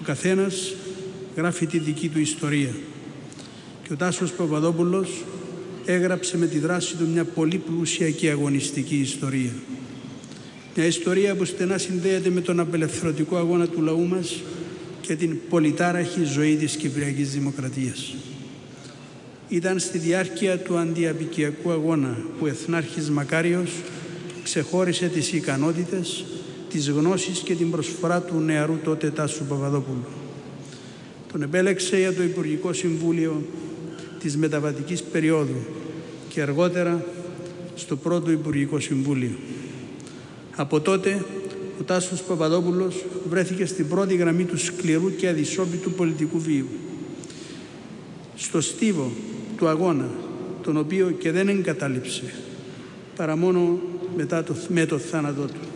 καθένας γράφει τη δική του ιστορία. Και ο Τάσος Παπαδόπουλος έγραψε με τη δράση του μια πολύ πλούσια και αγωνιστική ιστορία. Μια ιστορία που στενά συνδέεται με τον απελευθερωτικό αγώνα του λαού μας και την πολυτάραχη ζωή της Κυπριακής Δημοκρατίας. Ήταν στη διάρκεια του αντιαπικιακού αγώνα που ο Εθνάρχης Μακάριος ξεχώρισε τις ικανότητες, τις γνώσεις και την προσφορά του νεαρού τότε Τάσου Παπαδόπουλου. Τον επέλεξε για το Υπουργικό Συμβούλιο της μεταβατικής περίοδου και αργότερα στο πρώτο Υπουργικό Συμβούλιο. Από τότε ο Τάσος Παπαδόπουλος βρέθηκε στην πρώτη γραμμή του σκληρού και αδυσόπιτου πολιτικού βίου. Στο στίβο του αγώνα, τον οποίο και δεν εγκατάλειψε παρά μόνο με το θάνατό του.